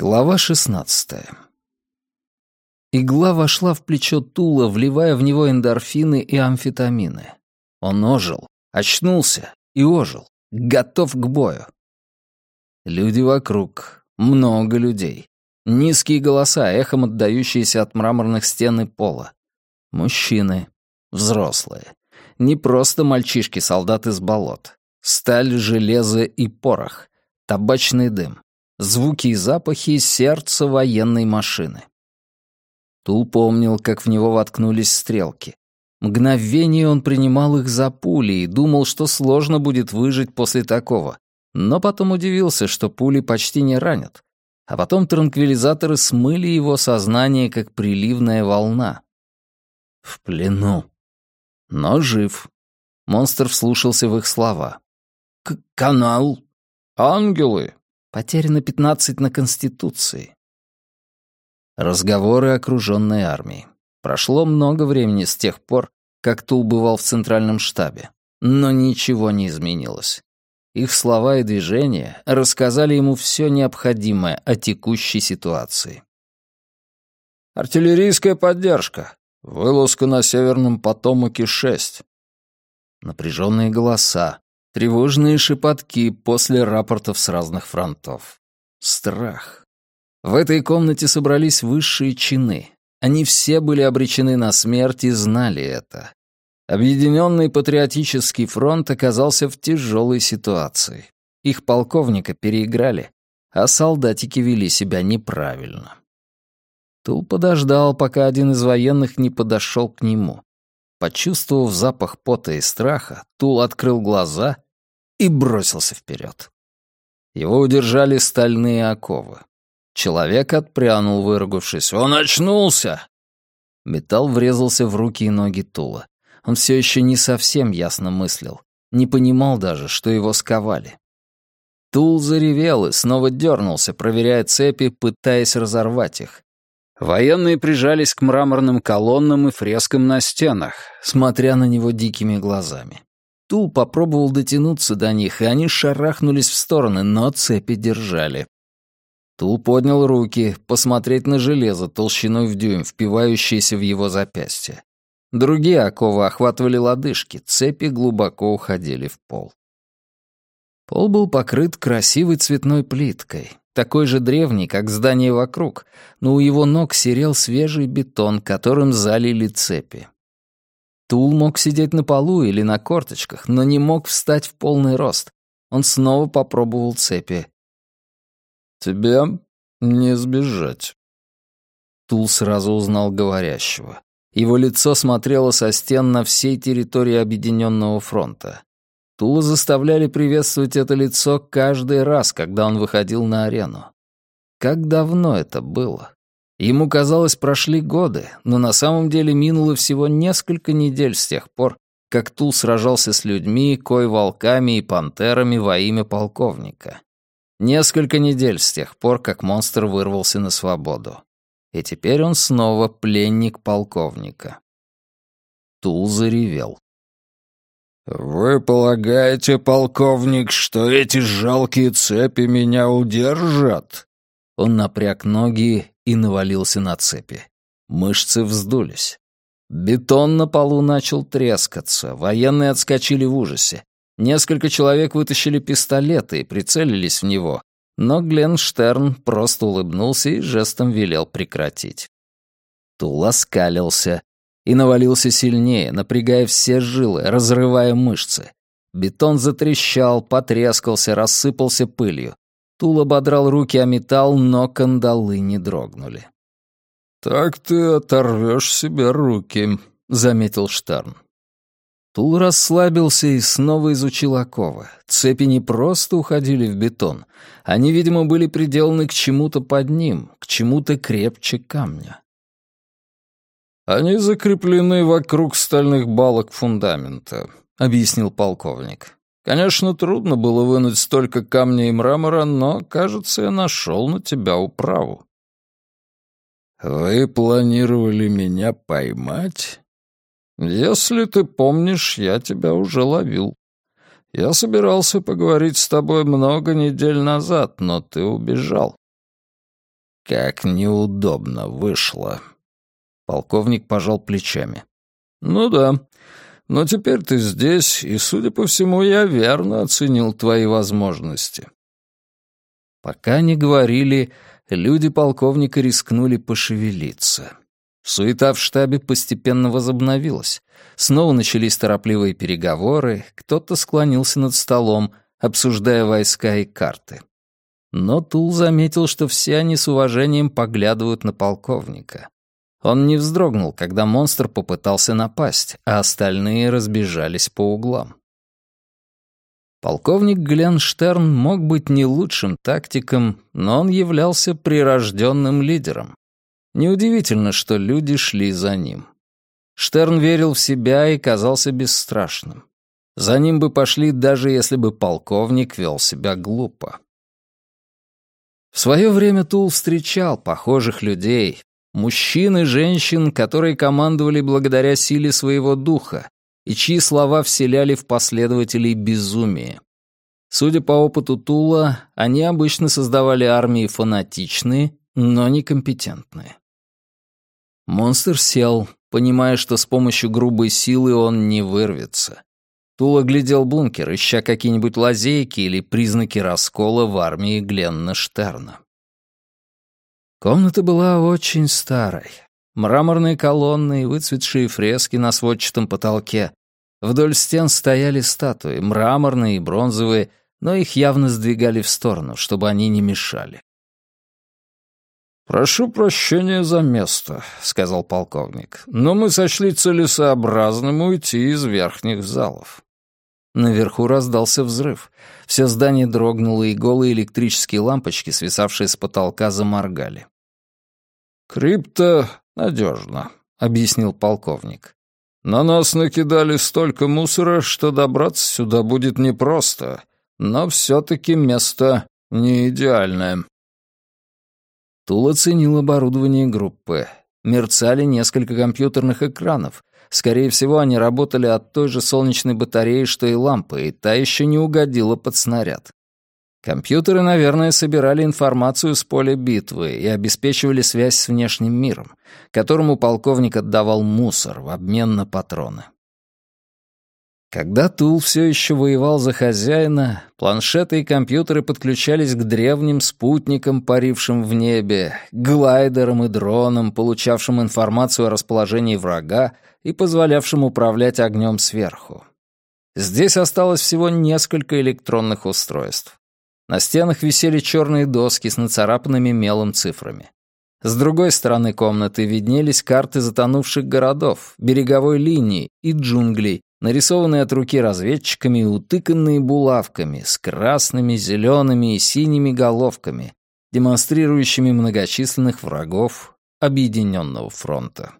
Глава 16. Игла вошла в плечо Тула, вливая в него эндорфины и амфетамины. Он ожил, очнулся и ожил, готов к бою. Люди вокруг, много людей. Низкие голоса, эхом отдающиеся от мраморных стен и пола. Мужчины, взрослые. Не просто мальчишки-солдаты с болот. Сталь, железо и порох. Табачный дым. Звуки и запахи сердца военной машины. Тул помнил, как в него воткнулись стрелки. Мгновение он принимал их за пули и думал, что сложно будет выжить после такого. Но потом удивился, что пули почти не ранят. А потом транквилизаторы смыли его сознание, как приливная волна. В плену. Но жив. Монстр вслушался в их слова. «Канал. Ангелы. Потеряно 15 на Конституции». Разговоры окруженной армии. Прошло много времени с тех пор, как Тул бывал в центральном штабе, но ничего не изменилось. Их слова и движения рассказали ему все необходимое о текущей ситуации. «Артиллерийская поддержка. Вылазка на Северном Потомаке-6». Напряженные голоса. Тревожные шепотки после рапортов с разных фронтов. Страх. В этой комнате собрались высшие чины. Они все были обречены на смерть и знали это. Объединенный патриотический фронт оказался в тяжелой ситуации. Их полковника переиграли, а солдатики вели себя неправильно. Тул подождал, пока один из военных не подошел к нему. Почувствовав запах пота и страха, Тул открыл глаза и бросился вперед. Его удержали стальные оковы. Человек отпрянул, выругавшись. «Он очнулся!» Металл врезался в руки и ноги Тула. Он все еще не совсем ясно мыслил, не понимал даже, что его сковали. Тул заревел и снова дернулся, проверяя цепи, пытаясь разорвать их. Военные прижались к мраморным колоннам и фрескам на стенах, смотря на него дикими глазами. Тул попробовал дотянуться до них, и они шарахнулись в стороны, но цепи держали. Тул поднял руки, посмотреть на железо толщиной в дюйм, впивающееся в его запястье. Другие оковы охватывали лодыжки, цепи глубоко уходили в пол. Пол был покрыт красивой цветной плиткой, такой же древний, как здание вокруг, но у его ног серел свежий бетон, которым залили цепи. Тул мог сидеть на полу или на корточках, но не мог встать в полный рост. Он снова попробовал цепи. «Тебя не сбежать». Тул сразу узнал говорящего. Его лицо смотрело со стен на всей территории Объединенного фронта. Тула заставляли приветствовать это лицо каждый раз, когда он выходил на арену. Как давно это было? Ему казалось, прошли годы, но на самом деле минуло всего несколько недель с тех пор, как Тул сражался с людьми, кой-волками и пантерами во имя полковника. Несколько недель с тех пор, как монстр вырвался на свободу. И теперь он снова пленник полковника. Тул заревел. «Вы полагаете, полковник, что эти жалкие цепи меня удержат?» Он напряг ноги и навалился на цепи. Мышцы вздулись. Бетон на полу начал трескаться, военные отскочили в ужасе. Несколько человек вытащили пистолеты и прицелились в него, но Глен Штерн просто улыбнулся и жестом велел прекратить. Тул оскалился и навалился сильнее, напрягая все жилы, разрывая мышцы. Бетон затрещал, потрескался, рассыпался пылью. Тул ободрал руки о металл, но кандалы не дрогнули. «Так ты оторвешь себе руки», — заметил Штерн. Тул расслабился и снова изучил оковы. Цепи не просто уходили в бетон. Они, видимо, были приделаны к чему-то под ним, к чему-то крепче камня. «Они закреплены вокруг стальных балок фундамента», — объяснил полковник. «Конечно, трудно было вынуть столько камня и мрамора, но, кажется, я нашел на тебя управу». «Вы планировали меня поймать?» «Если ты помнишь, я тебя уже ловил. Я собирался поговорить с тобой много недель назад, но ты убежал». Как неудобно вышло. Полковник пожал плечами. Ну да, но теперь ты здесь, и, судя по всему, я верно оценил твои возможности. Пока они говорили, люди полковника рискнули пошевелиться. Суета в штабе постепенно возобновилась. Снова начались торопливые переговоры, кто-то склонился над столом, обсуждая войска и карты. Но Тул заметил, что все они с уважением поглядывают на полковника. Он не вздрогнул, когда монстр попытался напасть, а остальные разбежались по углам. Полковник Глен Штерн мог быть не лучшим тактиком, но он являлся прирожденным лидером. Неудивительно, что люди шли за ним. Штерн верил в себя и казался бесстрашным. За ним бы пошли, даже если бы полковник вел себя глупо. В свое время Тул встречал похожих людей, мужчин и женщин, которые командовали благодаря силе своего духа, и чьи слова вселяли в последователей безумие. Судя по опыту Тула, они обычно создавали армии фанатичные, но некомпетентные. Монстр сел, понимая, что с помощью грубой силы он не вырвется. Тул оглядел бункер, ища какие-нибудь лазейки или признаки раскола в армии Гленна Штерна. Комната была очень старой. Мраморные колонны и выцветшие фрески на сводчатом потолке. Вдоль стен стояли статуи, мраморные и бронзовые, но их явно сдвигали в сторону, чтобы они не мешали. «Прошу прощения за место», — сказал полковник, «но мы сочли целесообразным уйти из верхних залов». Наверху раздался взрыв. Все здание дрогнуло, и голые электрические лампочки, свисавшие с потолка, заморгали. «Крипто надежно», — объяснил полковник. «На нас накидали столько мусора, что добраться сюда будет непросто, но все-таки место не идеальное». Тул оценил оборудование группы. Мерцали несколько компьютерных экранов. Скорее всего, они работали от той же солнечной батареи, что и лампы, и та еще не угодила под снаряд. Компьютеры, наверное, собирали информацию с поля битвы и обеспечивали связь с внешним миром, которому полковник отдавал мусор в обмен на патроны. Когда Тул все еще воевал за хозяина, планшеты и компьютеры подключались к древним спутникам, парившим в небе, к глайдерам и дронам, получавшим информацию о расположении врага и позволявшим управлять огнем сверху. Здесь осталось всего несколько электронных устройств. На стенах висели черные доски с нацарапанными мелом цифрами. С другой стороны комнаты виднелись карты затонувших городов, береговой линии и джунглей, нарисованные от руки разведчиками и утыканные булавками с красными, зелеными и синими головками, демонстрирующими многочисленных врагов Объединенного фронта.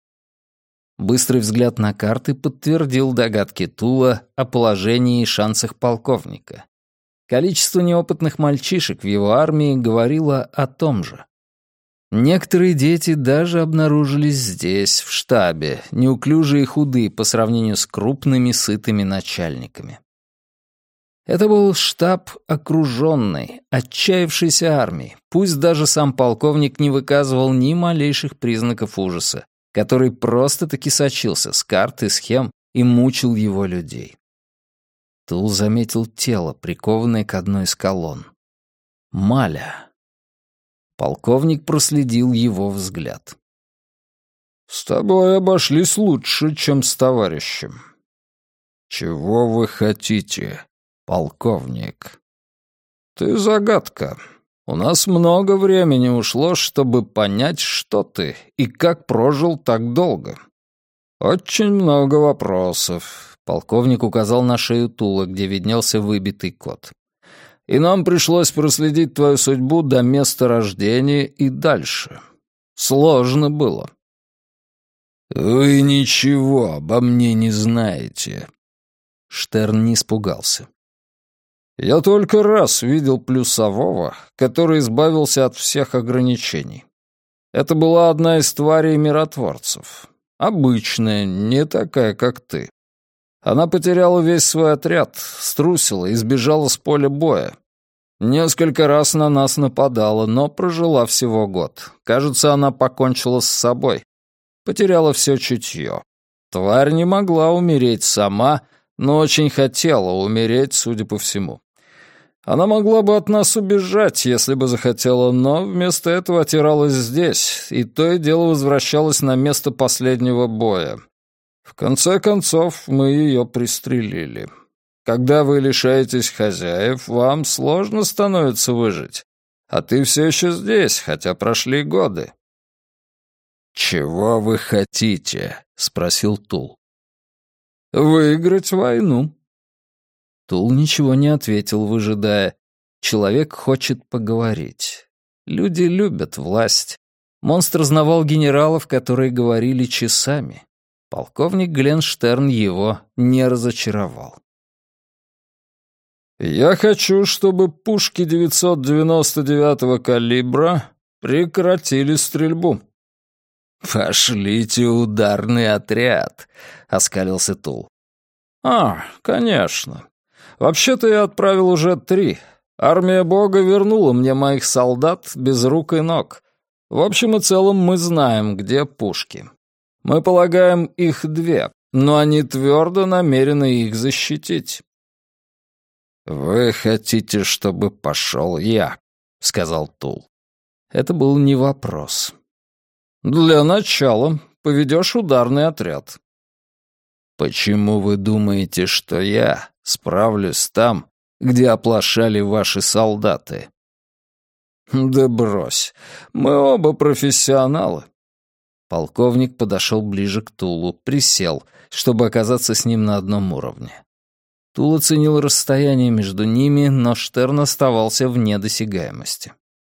Быстрый взгляд на карты подтвердил догадки Тула о положении и шансах полковника. Количество неопытных мальчишек в его армии говорило о том же. Некоторые дети даже обнаружились здесь, в штабе, неуклюжие и худые по сравнению с крупными, сытыми начальниками. Это был штаб окруженной, отчаявшейся армии, пусть даже сам полковник не выказывал ни малейших признаков ужаса, который просто-таки сочился с карт и схем и мучил его людей. Тул заметил тело, прикованное к одной из колонн. Маля. Полковник проследил его взгляд. «С тобой обошлись лучше, чем с товарищем». «Чего вы хотите, полковник?» «Ты загадка. У нас много времени ушло, чтобы понять, что ты и как прожил так долго. Очень много вопросов». Полковник указал на шею Тула, где виднелся выбитый код. «И нам пришлось проследить твою судьбу до места рождения и дальше. Сложно было». «Вы ничего обо мне не знаете». Штерн не испугался. «Я только раз видел плюсового, который избавился от всех ограничений. Это была одна из тварей миротворцев. Обычная, не такая, как ты. Она потеряла весь свой отряд, струсила и сбежала с поля боя. Несколько раз на нас нападала, но прожила всего год. Кажется, она покончила с собой. Потеряла все чутье. Тварь не могла умереть сама, но очень хотела умереть, судя по всему. Она могла бы от нас убежать, если бы захотела, но вместо этого отиралась здесь, и то и дело возвращалась на место последнего боя. В конце концов, мы ее пристрелили. Когда вы лишаетесь хозяев, вам сложно становится выжить. А ты все еще здесь, хотя прошли годы. «Чего вы хотите?» — спросил Тул. «Выиграть войну». Тул ничего не ответил, выжидая. Человек хочет поговорить. Люди любят власть. Монстр знавал генералов, которые говорили часами. Полковник Гленштерн его не разочаровал. «Я хочу, чтобы пушки 999-го калибра прекратили стрельбу». «Пошлите ударный отряд», — оскалился Тул. Конечно. Вообще-то я отправил уже 3. Армия Бога вернула мне моих солдат без рук и ног. В общем и целом мы знаем, где пушки. Мы полагаем, их 2, но они твердо намерены их защитить». «Вы хотите, чтобы пошел я?» — сказал Тул. Это был не вопрос. «Для начала поведешь ударный отряд». «Почему вы думаете, что я справлюсь там, где оплошали ваши солдаты?» «Да брось, мы оба профессионалы». Полковник подошел ближе к Тулу, присел, чтобы оказаться с ним на одном уровне. Тул оценил расстояние между ними, но Штерн оставался вне досягаемости.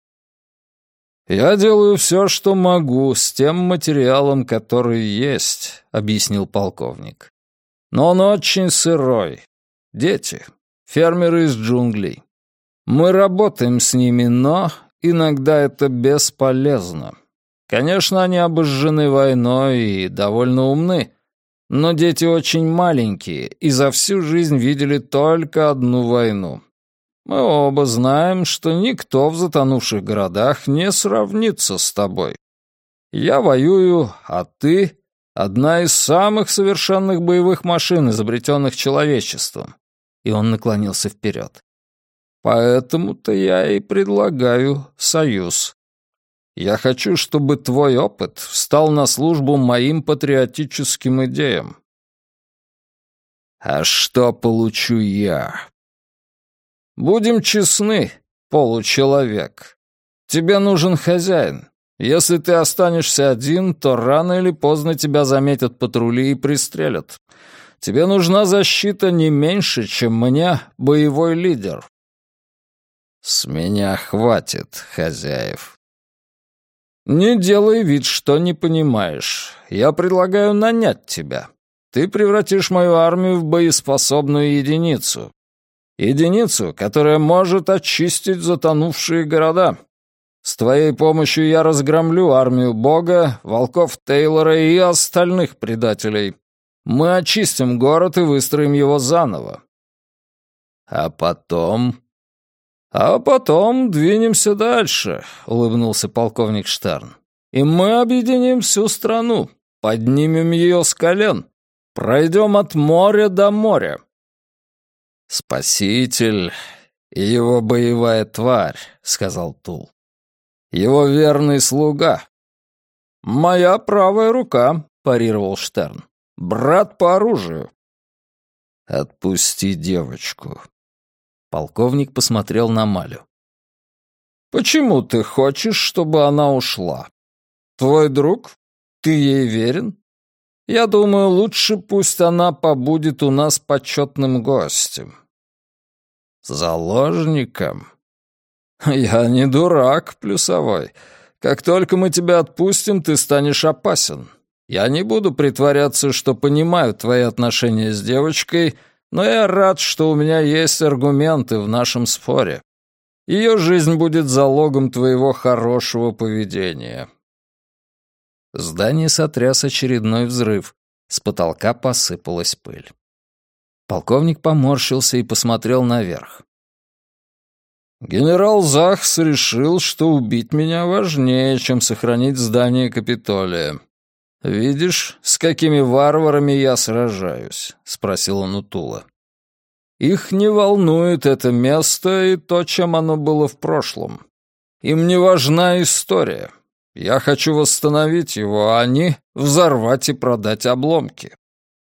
«Я делаю все, что могу, с тем материалом, который есть», — объяснил полковник. «Но он очень сырой. Дети, фермеры из джунглей. Мы работаем с ними, но иногда это бесполезно. Конечно, они обожжены войной и довольно умны, но дети очень маленькие и за всю жизнь видели только одну войну. Мы оба знаем, что никто в затонувших городах не сравнится с тобой. Я воюю, а ты — одна из самых совершенных боевых машин, изобретенных человечеством». И он наклонился вперед. «Поэтому-то я и предлагаю союз. Я хочу, чтобы твой опыт встал на службу моим патриотическим идеям». «А что получу я?» «Будем честны, получеловек. Тебе нужен хозяин. Если ты останешься один, то рано или поздно тебя заметят патрули и пристрелят. Тебе нужна защита не меньше, чем мне, боевой лидер». «С меня хватит, хозяев». «Не делай вид, что не понимаешь. Я предлагаю нанять тебя. Ты превратишь мою армию в боеспособную единицу. Единицу, которая может очистить затонувшие города. С твоей помощью я разгромлю армию Бога, волков Тейлора и остальных предателей. Мы очистим город и выстроим его заново». «А потом...» «А потом двинемся дальше», — улыбнулся полковник Штерн. «И мы объединим всю страну, поднимем ее с колен, пройдем от моря до моря». «Спаситель и его боевая тварь», — сказал Тул. «Его верный слуга». «Моя правая рука», — парировал Штерн. «Брат по оружию». «Отпусти девочку». Полковник посмотрел на Малю. «Почему ты хочешь, чтобы она ушла? Твой друг? Ты ей верен? Я думаю, лучше пусть она побудет у нас почетным гостем». «Заложником?» «Я не дурак, плюсовой. Как только мы тебя отпустим, ты станешь опасен. Я не буду притворяться, что понимаю твои отношения с девочкой, но я рад, что у меня есть аргументы в нашем споре. Ее жизнь будет залогом твоего хорошего поведения». Здание сотряс очередной взрыв. С потолка посыпалась пыль. Полковник поморщился и посмотрел наверх. Генерал Захс решил, что убить меня важнее, чем сохранить здание Капитолия. «Видишь, с какими варварами я сражаюсь?» — спросил он у Тула. «Их не волнует это место и то, чем оно было в прошлом. Им не важна история. Я хочу восстановить его, а они — взорвать и продать обломки».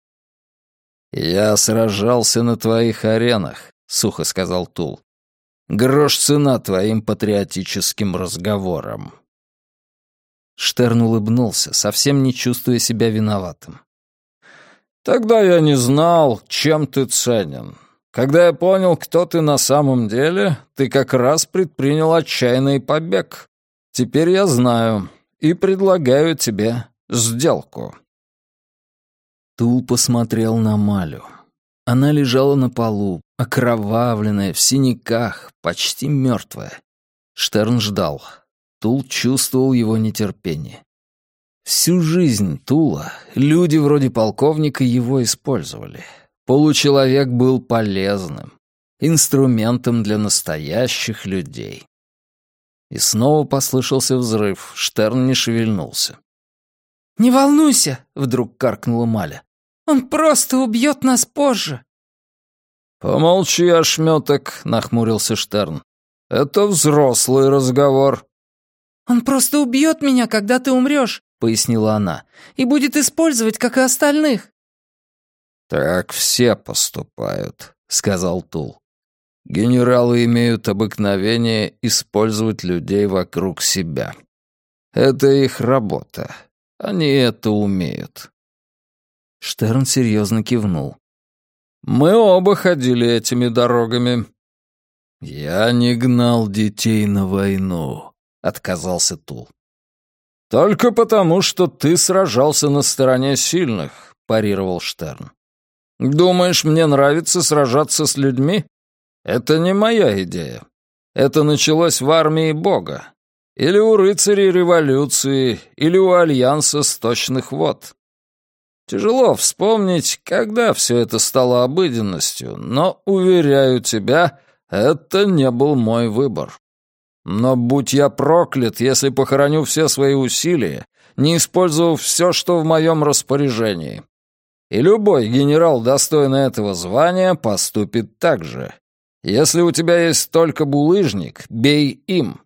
«Я сражался на твоих аренах», — сухо сказал Тул. «Грош цена твоим патриотическим разговорам». Штерн улыбнулся, совсем не чувствуя себя виноватым. «Тогда я не знал, чем ты ценен. Когда я понял, кто ты на самом деле, ты как раз предпринял отчаянный побег. Теперь я знаю и предлагаю тебе сделку». Тул посмотрел на Малю. Она лежала на полу, окровавленная, в синяках, почти мертвая. Штерн ждал. Тул чувствовал его нетерпение. Всю жизнь Тула люди вроде полковника его использовали. Получеловек был полезным, инструментом для настоящих людей. И снова послышался взрыв. Штерн не шевельнулся. «Не волнуйся!» — вдруг каркнула Маля. «Он просто убьет нас позже!» «Помолчи, ошметок!» — нахмурился Штерн. «Это взрослый разговор». «Он просто убьет меня, когда ты умрешь», — пояснила она, «и будет использовать, как и остальных». «Так все поступают», — сказал Тул. «Генералы имеют обыкновение использовать людей вокруг себя. Это их работа. Они это умеют». Штерн серьезно кивнул. «Мы оба ходили этими дорогами». «Я не гнал детей на войну», — отказался Тул. «Только потому, что ты сражался на стороне сильных», — парировал Штерн. «Думаешь, мне нравится сражаться с людьми? Это не моя идея. Это началось в армии Бога. Или у рыцарей революции, или у Альянса Сточных вод. Тяжело вспомнить, когда все это стало обыденностью, но, уверяю тебя, это не был мой выбор. Но будь я проклят, если похороню все свои усилия, не использовав все, что в моем распоряжении. И любой генерал, достойный этого звания, поступит так же. Если у тебя есть только булыжник, бей им».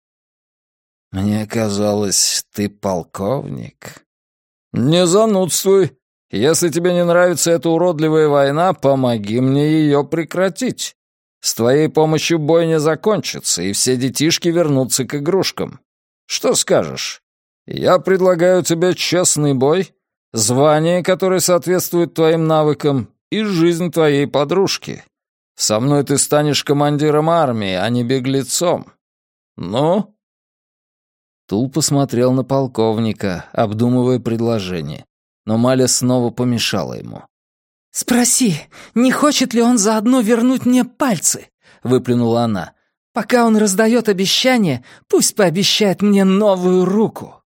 «Мне казалось, ты полковник». «Не занудствуй. Если тебе не нравится эта уродливая война, помоги мне ее прекратить. С твоей помощью бойня закончится, и все детишки вернутся к игрушкам. Что скажешь? Я предлагаю тебе честный бой, звание, которое соответствует твоим навыкам, и жизнь твоей подружки. Со мной ты станешь командиром армии, а не беглецом. Ну?» Тул посмотрел на полковника, обдумывая предложение, но Маля снова помешала ему. «Спроси, не хочет ли он заодно вернуть мне пальцы?» — выплюнула она. «Пока он раздает обещания, пусть пообещает мне новую руку».